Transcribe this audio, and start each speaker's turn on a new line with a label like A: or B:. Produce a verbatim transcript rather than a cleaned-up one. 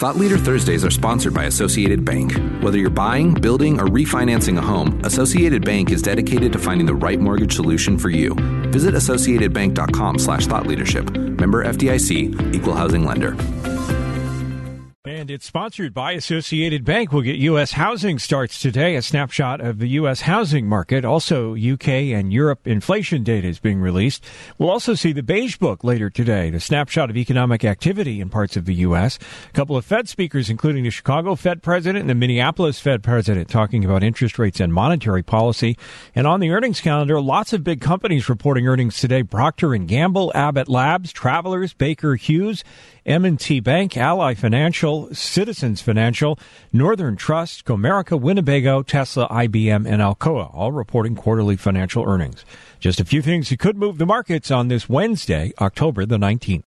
A: Thought Leader Thursdays are sponsored by Associated Bank. Whether you're buying, building, or refinancing a home, Associated Bank is dedicated to finding the right mortgage solution for you. Visit associatedbank.com slash thought leadership. Member F D I C, Equal Housing Lender.
B: And it's sponsored by Associated Bank. We'll get U S housing starts today, a snapshot of the U S housing market. Also, U K and Europe inflation data is being released. We'll also see the Beige Book later today, the snapshot of economic activity in parts of the U S. A couple of Fed speakers, including the Chicago Fed president and the Minneapolis Fed president, talking about interest rates and monetary policy. And on the earnings calendar, lots of big companies reporting earnings today. Procter and Gamble, Abbott Labs, Travelers, Baker Hughes, M and T Bank, Ally Financial, Citizens Financial, Northern Trust, Comerica, Winnebago, Tesla, I B M, and Alcoa, all reporting quarterly financial earnings. Just a few things that could move the markets on this Wednesday, October the nineteenth.